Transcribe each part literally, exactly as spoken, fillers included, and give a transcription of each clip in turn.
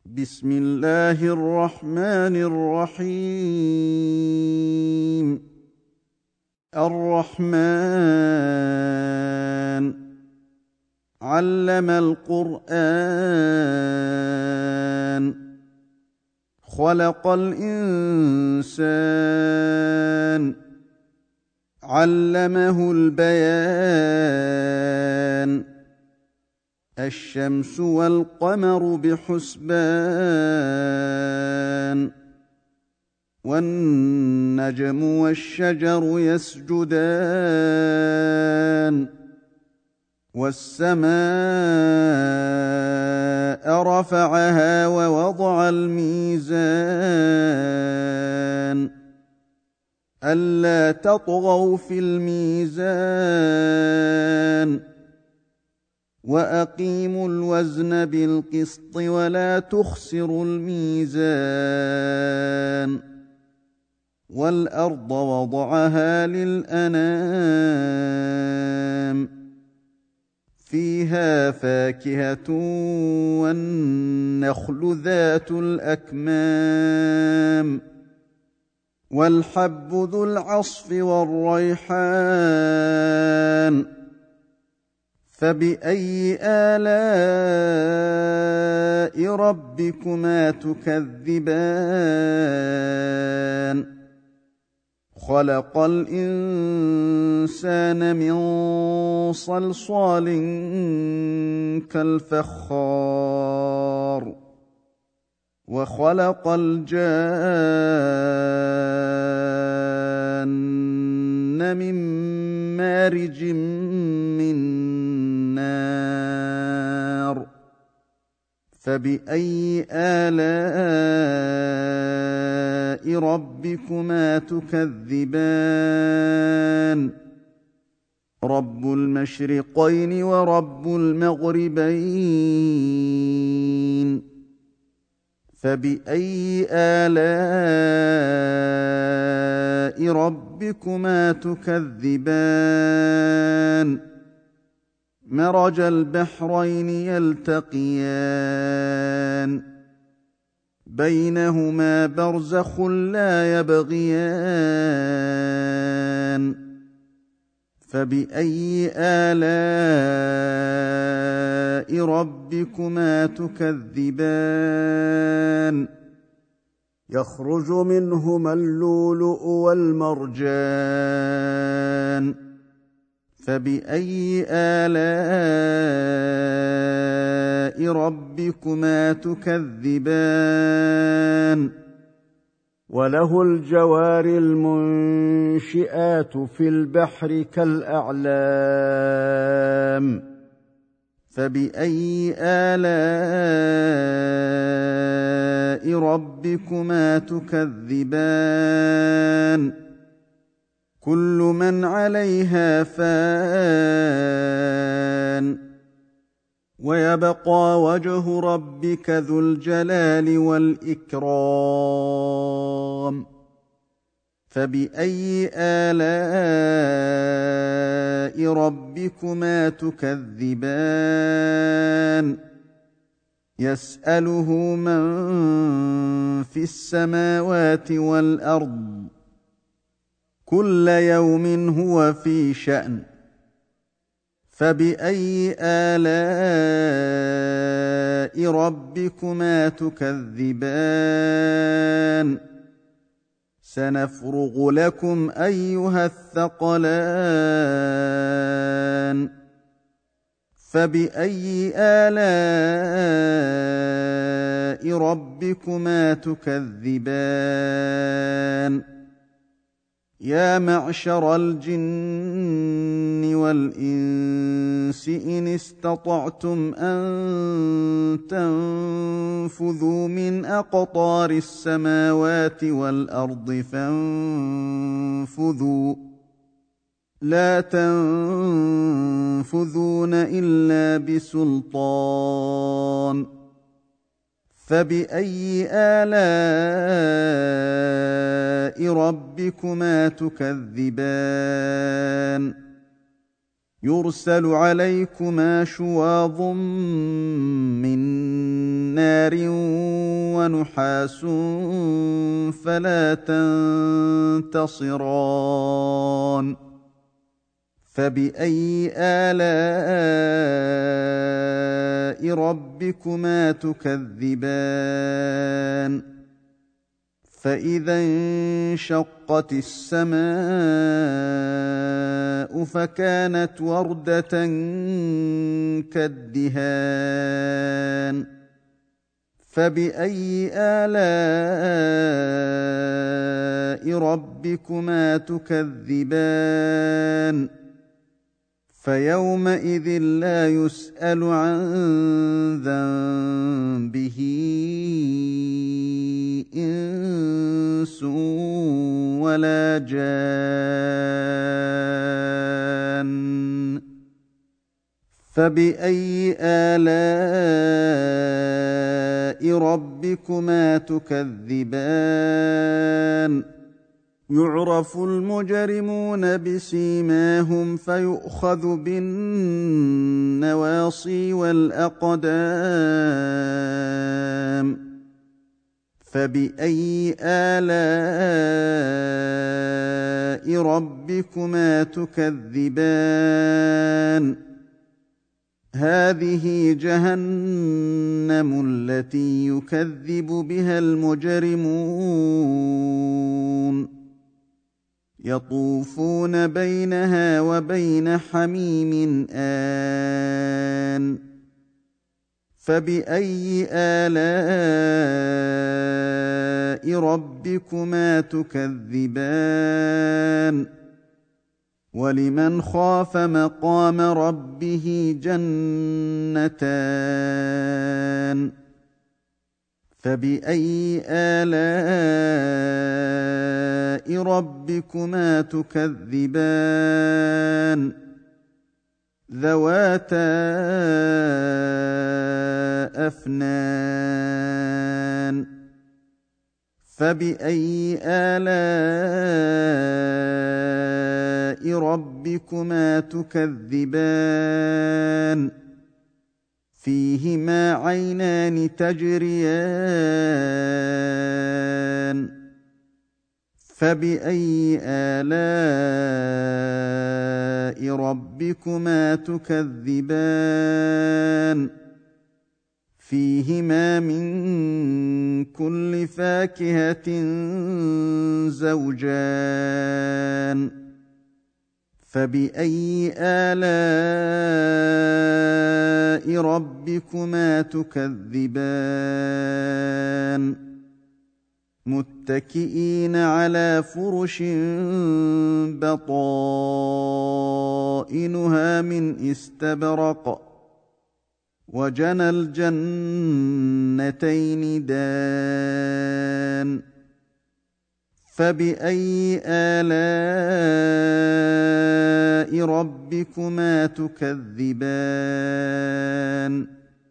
بسم الله الرحمن الرحيم. الرحمن علم القرآن خلق الإنسان علمه البيان الشمس والقمر بحسبان والنجم والشجر يسجدان والسماء رفعها ووضع الميزان ألا تطغوا في الميزان وأقيموا الوزن بالقسط ولا تخسروا الميزان والأرض وضعها للأنام فيها فاكهة والنخل ذات الأكمام والحب ذو العصف والريحان فبأي آلاء ربكما تكذبان خلق الإنسان من صلصال كالفخار وخلق الجان من مارج من نار فبأي آلاء ربكما تكذبان رب المشرقين ورب المغربين فبأي آلاء ربكما تكذبان مرج البحرين يلتقيان بينهما برزخ لا يبغيان فبأي آلاء ربكما تكذبان يخرج منهما اللؤلؤ والمرجان فبأي آلاء ربكما تكذبان وله الجوار المنشئات في البحر كالأعلام فبأي آلاء ربكما تكذبان كل من عليها فان ويبقى وجه ربك ذو الجلال والإكرام فبأي آلاء ربكما تكذبان يسأله من في السماوات والأرض كل يوم هو في شأن فبأي آلاء ربكما تكذبان سنفرغ لكم أيها الثقلان فبأي آلاء ربكما تكذبان يا معشر الجن والإنس إن استطعتم أن تنفذوا من أقطار السماوات والأرض فانفذوا لا تنفذون إلا بسلطان فبأي آلاء ربكما تكذبان يرسل عليكما شواظ من نار ونحاس فلا تنتصران فبأي آلاء ربكما تكذبان فإذا انشقت السماء فكانت وردة كالدهان فبأي آلاء ربكما تكذبان فيومئذ لا يسأل عن ذنبه إنس ولا جان فبأي آلاء ربكما تكذبان يعرف المجرمون بسيماهم فيؤخذ بالنواصي والأقدام فبأي آلاء ربكما تكذبان هذه جهنم التي يكذب بها المجرمون يطوفون بينها وبين حميم آن فبأي آلاء ربكما تكذبان ولمن خاف مقام ربه جنتان فبأي آلاء ربكما تكذبان ذواتا أفنان فبأي آلاء ربكما تكذبان فيهما عينان تجريان فبأي آلاء ربكما تكذبان فيهما من كل فاكهة زوجان فبأي آلاء ربكما تكذبان متكئين على فرش بطائنها من استبرق وجنى الجنتين دان فبأي آلاء ربكما تكذبان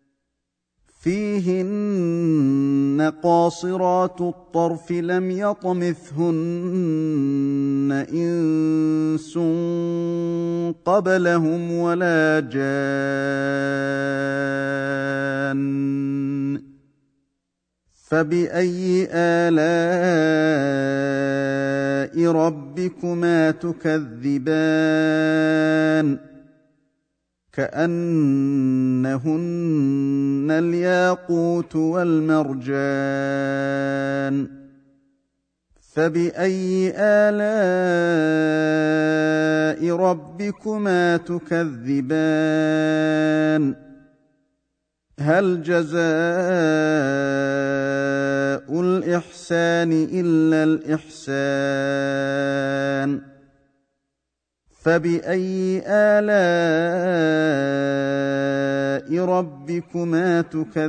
فيهن قاصرات الطرف لم يطمثهن إنس قبلهم ولا جان فبأي آلاء ربكما تكذبان كأنهن الياقوت والمرجان فبأي آلاء ربكما تكذبان هل جزاء الإحسان إلا الإحسان فبأي آلاء ربكما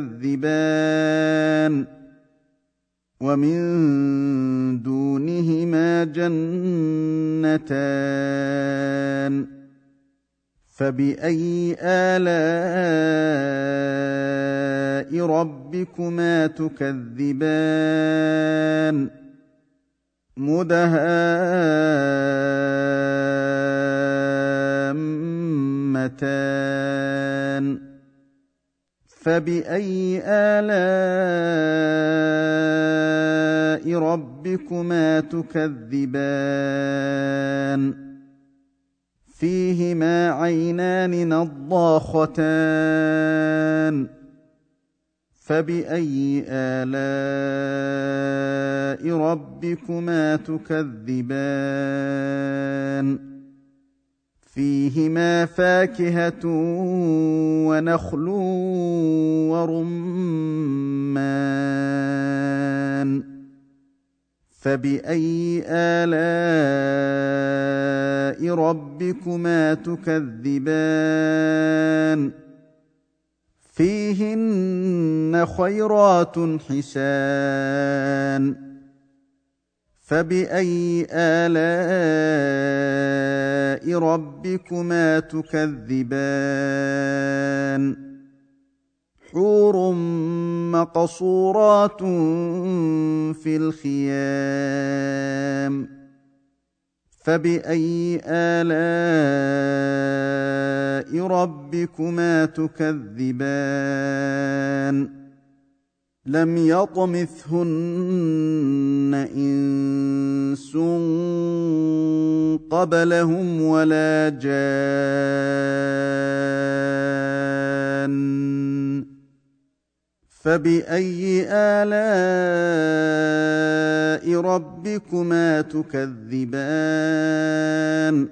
تكذبان ومن دونهما جنتان فبأي آلاء ربكما تكذبان مدهامتان متان فبأي آلاء ربكما تكذبان فيهما عينان نضاختان فبأي آلاء ربكما تكذبان فيهما فاكهة ونخل ورمان فبأي آلاء ربكما تكذبان فيهن خيرات حسان فبأي آلاء ربكما تكذبان حور مقصورات في الخيام فبأي آلاء ربكما تكذبان لم يطمثهن إنس قبلهم ولا جان فبأي آلاء ربكما تكذبان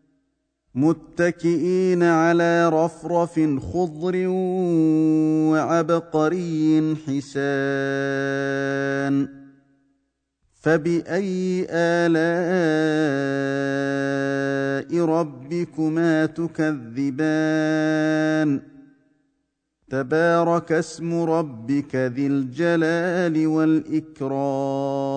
متكئين على رفرف خضر وعبقري حسان فبأي آلاء ربكما تكذبان تبارك اسم ربك ذي الجلال والإكرام